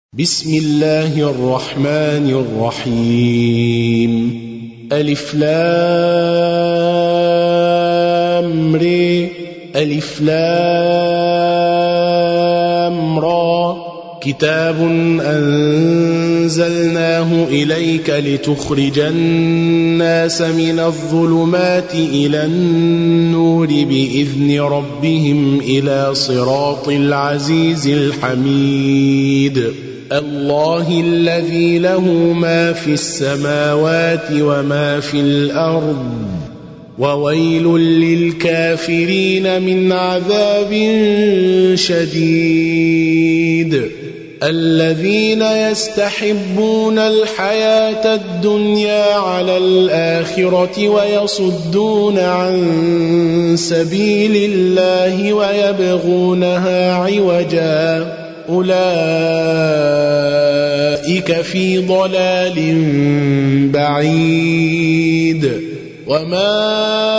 بسم الله الرحمن الرحيم ألف لام ر ألف لام را كتاب أنزلناه إليك لتخرج الناس من الظلمات إلى النور بإذن ربهم إلى صراط العزيز الحميد الله الذي له ما في السماوات وما في الأرض وويل للكافرين من عذاب شديد الذين يستحبون الحياة الدنيا على الآخرة ويصدون عن سبيل الله ويبغونها عوجا أولئك في ضلال بعيد وما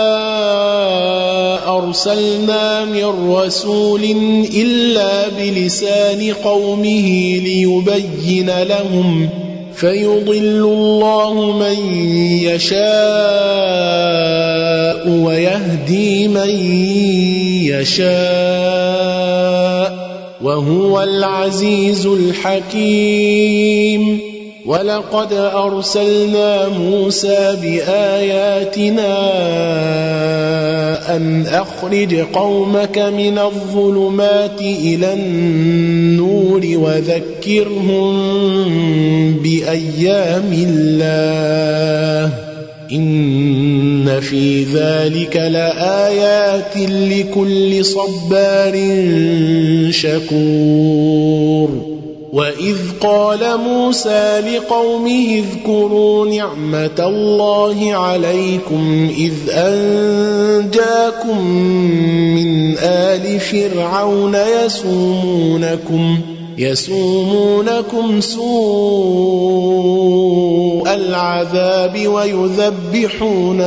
أرسلنا من رسول إلا بلسان قومه ليبين لهم فيضل الله من يشاء ويهدي من يشاء وهو العزيز الحكيم ولقد أرسلنا موسى بآياتنا أن أخرج قومك من الظلمات إلى النور وذكرهم بأيام الله إن في ذلك لآيات لكل صبار شكور وإذ قال موسى لقومه اذكروا نعمة الله عليكم إذ أنجاكم من آل فرعون يسومونكم سوء العذاب ويذبحون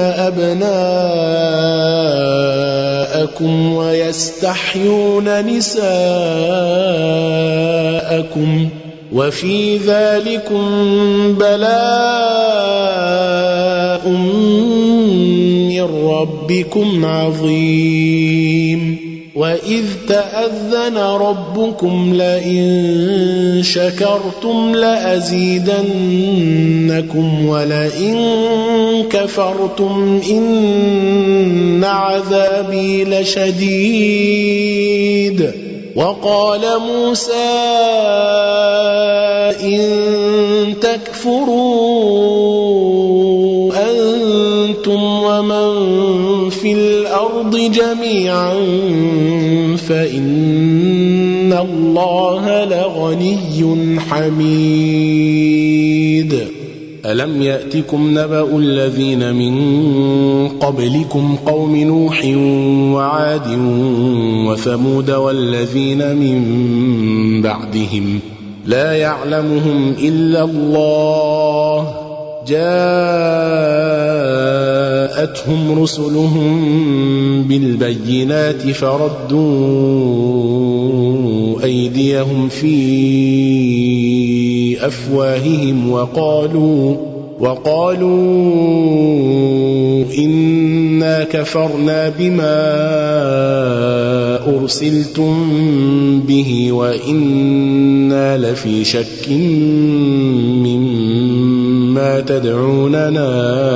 أبناءكم ويستحيون نساءكم وفي ذلكم بلاء من ربكم عظيم وإذ تأذن ربكم لئن شكرتم لأزيدنكم ولئن كفرتم إن عذابي لشديد وقال موسى إن تكفروا أنتم ومن في الأرض جميعا فإن الله لغني حميد ألم يأتكم نبأ الذين من قبلكم قوم نوح وعاد وثمود والذين من بعدهم لا يعلمهم إلا الله جاءتهم رسلهم بالبينات فردوا أيديهم في أفواههم وقالوا إنا كفرنا بما أرسلتم به وإنا لفي شك مما تدعوننا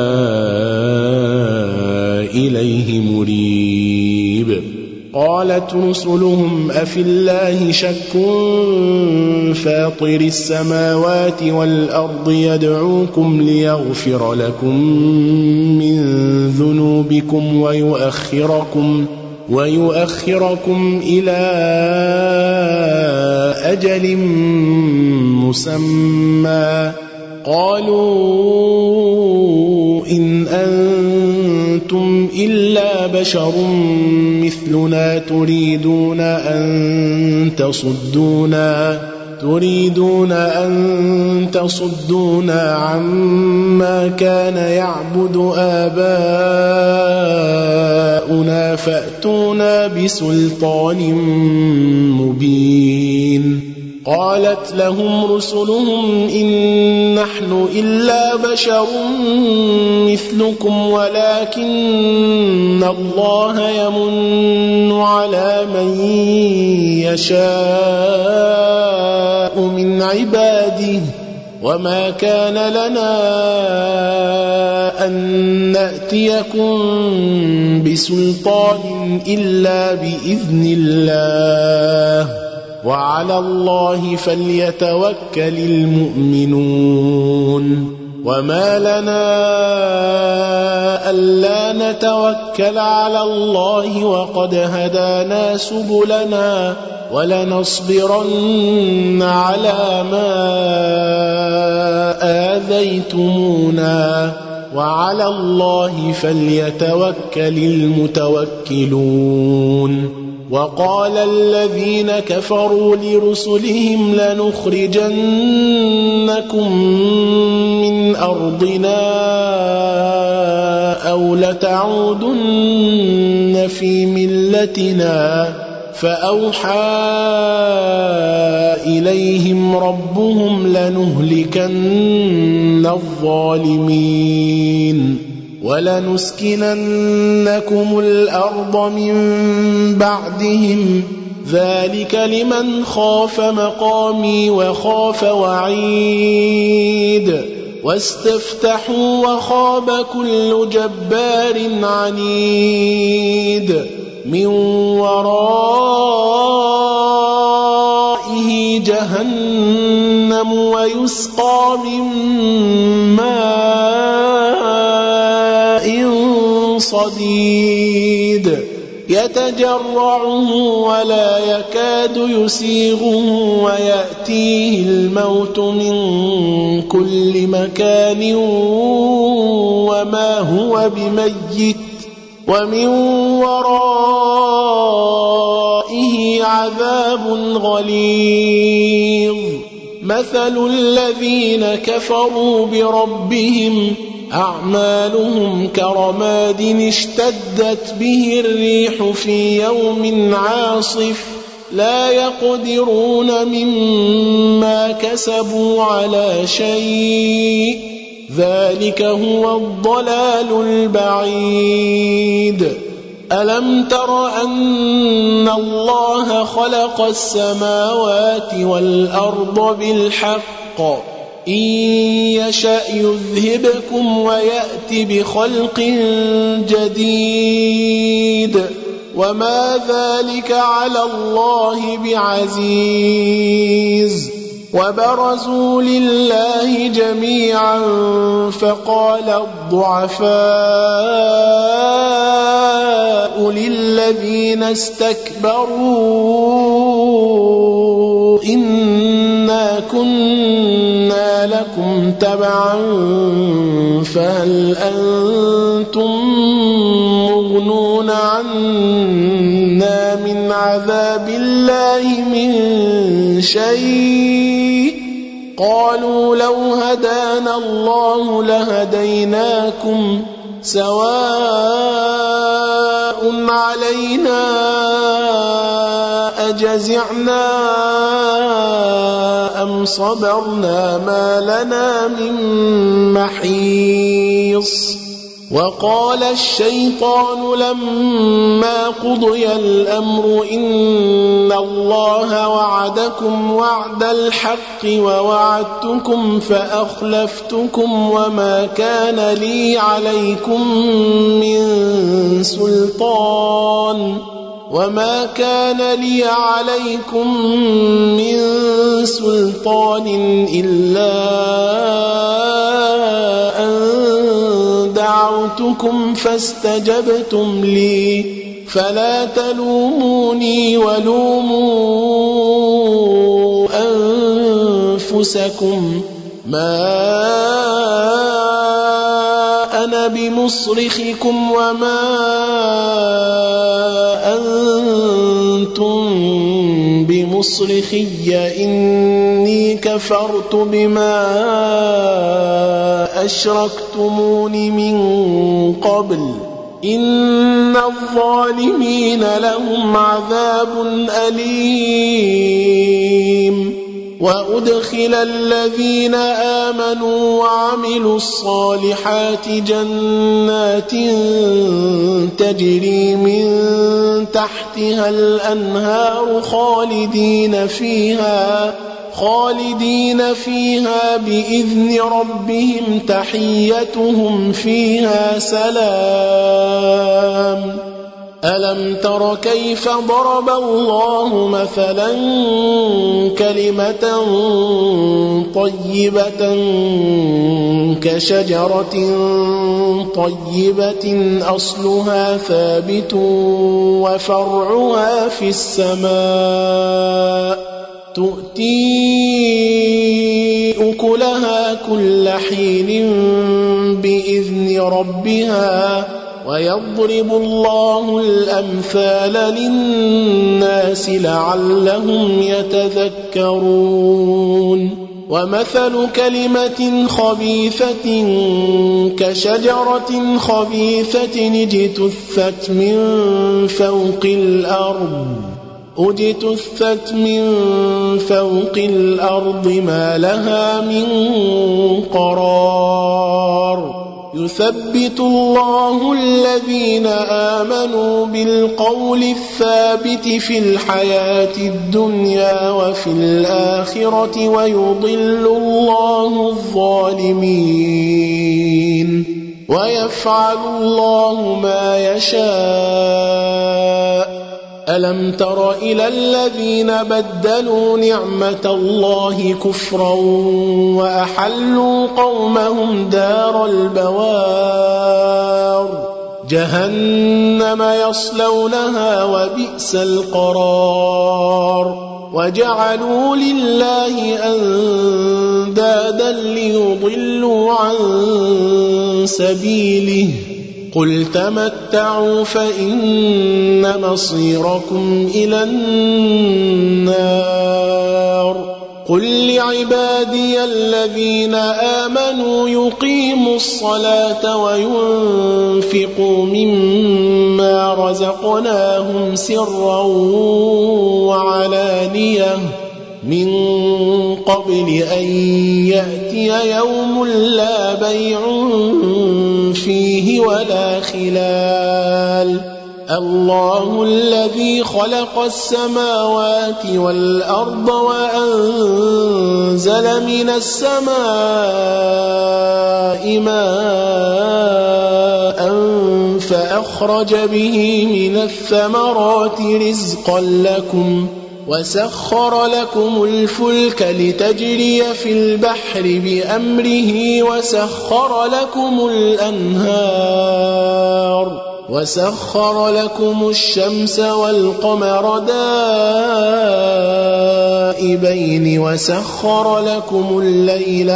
إليه مريب قالت رسلهم أفي الله شك فاطر السماوات والأرض يدعوكم ليغفر لكم من ذنوبكم ويؤخركم إلى أجل مسمى قالوا إن أنتم إلا بشر مثلنا تريدون أن تصدونا عما كان يعبد آباؤنا فأتونا بسلطان مبين قالت لهم رسلهم إن نحن إلا بشر مثلكم ولكن الله يمن على من يشاء من عباده وما كان لنا أن نأتيكم بسلطان إلا بإذن الله وعلى الله فليتوكل المؤمنون وما لنا ألا نتوكل على الله وقد هدانا سبلنا ولنصبرن على ما آذيتمونا وعلى الله فليتوكل المتوكلون وقال الذين كفروا لرسلهم لنخرجنكم من أرضنا أو لتعودن في ملتنا فأوحى إليهم ربهم لنهلكن الظالمين ولنسكننكم الأرض من بعدهم ذلك لمن خاف مقامي وخاف وعيد واستفتحوا وخاب كل جبار عنيد من ورائه جهنم ويسقى من ماء صديد يتجرعه ولا يكاد يسيغه ويأتيه الموت من كل مكان وما هو بميت ومن ورائه عذاب غليظ مثل الذين كفروا بربهم أعمالهم كرماد اشتدت به الريح في يوم عاصف لا يقدرون مما كسبوا على شيء ذلك هو الضلال البعيد ألم تر أن الله خلق السماوات والأرض بالحق إن يشأ يذهبكم ويأت بخلق جديد وما ذلك على الله بعزيز وبرزوا لله جميعا فقال الضعفاء للذين استكبروا إنا كنا لكم تبعا فهل أنتم مغنون عنا من عذاب الله من شيء قالوا لو هدانا الله لهديناكم سواء علينا أجزعنا أم صبرنا ما لنا من محيص وقال الشيطان لما قضي الأمر إن الله وعدكم وعد الحق ووعدتكم فأخلفتكم وما كان لي عليكم من سلطان إلا أن دعوتكم فاستجبتم لي فلا تلوموني ولوموا أنفسكم ما أنا بمصرخكم وما أنتم بمصرخي إني كفرت بما أشركتمون من قبل إن الظالمين لهم عذاب أليم وأدخل الذين آمنوا وعملوا الصالحات جنات تجري من تحتها الأنهار خالدين فيها بإذن ربهم تحيتهم فيها سلام. ألم تر كيف ضرب الله مثلا كلمة طيبة كشجرة طيبة أصلها ثابت وفرعها في السماء تؤتي أكلها كل حين بإذن ربها ويضرب الله الأمثال للناس لعلهم يتذكرون. ومثل كلمة خبيثة كشجرة خبيثة اجتثت من فوق الأرض ما لها من قرار. يثبت الله الذين آمنوا بالقول الثابت في الحياة الدنيا وفي الآخرة ويضل الله الظالمين ويفعل الله ما يشاء. ألم تر إلى الذين بدلوا نعمة الله كفرا وأحلوا قومهم دار البوار جهنم يصلونها وبئس القرار. وجعلوا لله أندادا ليضلوا عن سبيله قل تمتعوا فإن مصيركم إلى النار. قل لعبادي الذين آمنوا يقيموا الصلاة وينفقوا مما رزقناهم سرا وعلانية من قبل أن يأتي يوم لا بيع فيه ولا خلال. الله الذي خلق السماوات والأرض وأنزل من السماء ماء فأخرج به من الثمرات رزقا لكم وسخر لكم الفلك لتجري في البحر بأمره وسخر لكم الشمس والقمر دائبين وسخر لكم الليل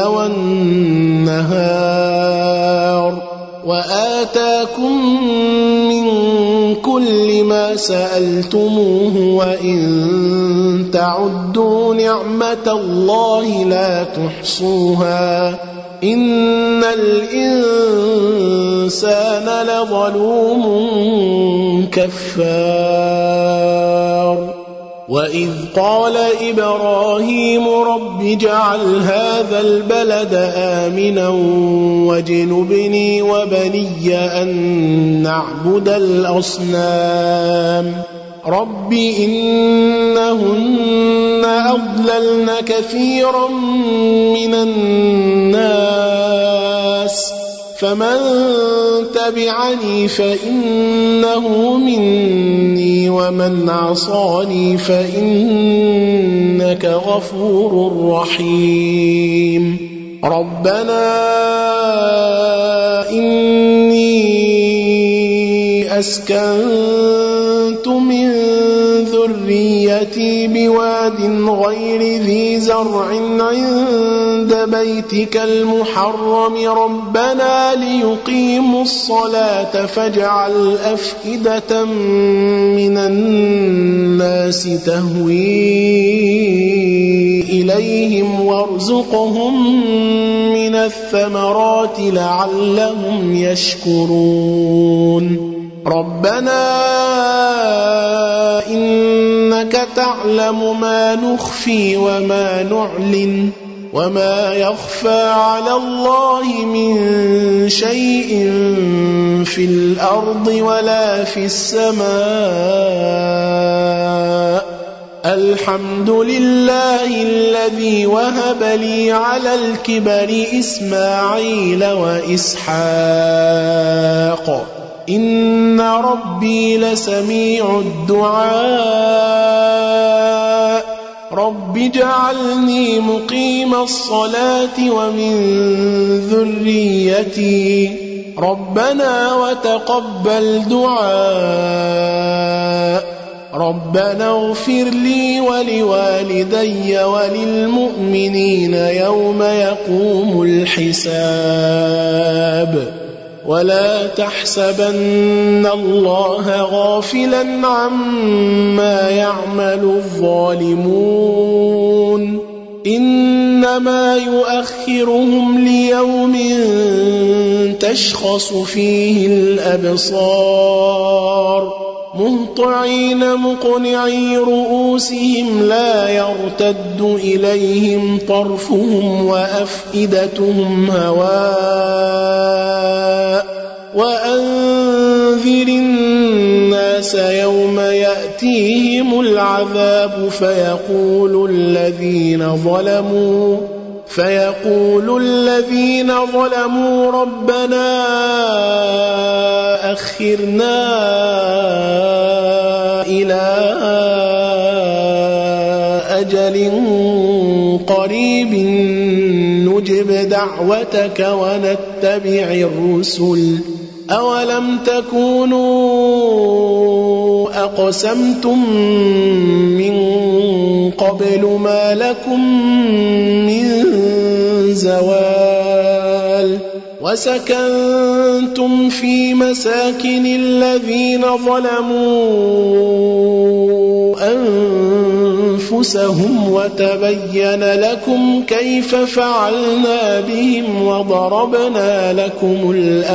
والنهار وآتاكم من كل ما سألتموه وإن تعدوا نعمة الله لا تحصوها إن الإنسان لظلوم كفار. وإذ قال إبراهيم رب اجعل هذا البلد آمنا واجنبني وبني أن نعبد الأصنام رب إنهن أضللن كثيرا من الناس فمن تبعني فإنه مني ومن عصاني فإنك غفور رحيم. ربنا إني أسكنت من ذريتي بواد غير ذي زرع عند بيتك المحرم ربنا ليقيموا الصلاة فاجعل أفئدة من الناس تهوي إليهم وارزقهم من الثمرات لعلهم يشكرون. ربنا إنك تعلم ما نخفي وما نعلن وما يخفى على الله من شيء في الأرض ولا في السماء الحمد لله الذي وهب لي على الكبر إسماعيل وإسحاق إن ربي لسميع الدعاء رب اجعلني مقيم الصلاة ومن ذريتي ربنا وتقبل دعاء ربنا اغفر لي ولوالدي وللمؤمنين يوم يقوم الحساب ولا تحسبن الله غافلا عما يعمل الظالمون إنما يؤخرهم ليوم تشخص فيه الأبصار مهطعين مقنعي رؤوسهم لا يرتد إليهم طرفهم وأفئدتهم هواء وأنذر الناس يوم يأتيهم العذاب فيقول الذين ظلموا ربنا أخرنا إلى أجل قريب نجب دعوتك ونتبع الرسل أولم تكونوا أقسمتم من قبل ما لكم من زوال وسكنتم في مساكن الذين ظلموا أنفسهم وتبين لكم كيف فعلنا بهم وضربنا لكم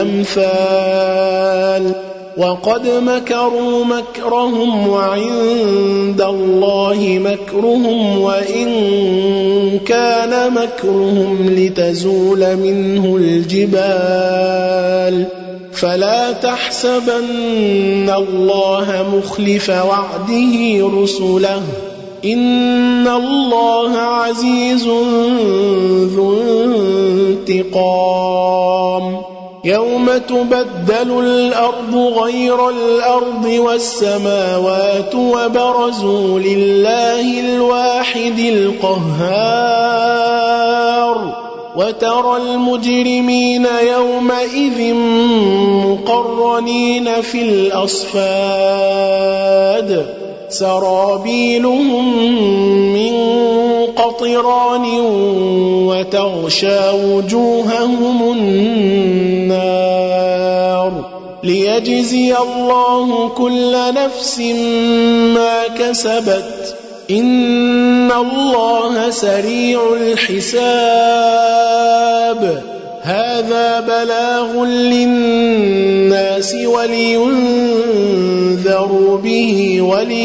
الأمثال وقد مكروا مكرهم وعند الله مكرهم وإن كان مكرهم لتزول منه الجبال فلا تحسبن الله مخلف وعده رسله إن الله عزيز ذو انتقام يوم تبدل الأرض غير الأرض والسماوات وبرزوا لله الواحد القهار وترى المجرمين يومئذ مقرنين في الأصفاد سرابيلهم من قطران وتغشى وجوههم النار ليجزي الله كل نفس ما كسبت إن الله سريع الحساب هذا بلاغ للناس ولينذروا به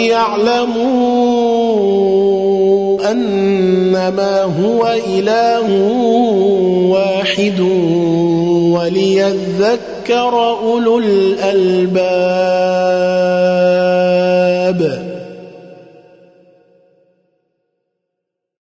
وليعلموا أنما هو إله واحد وليذكر أولو الألباب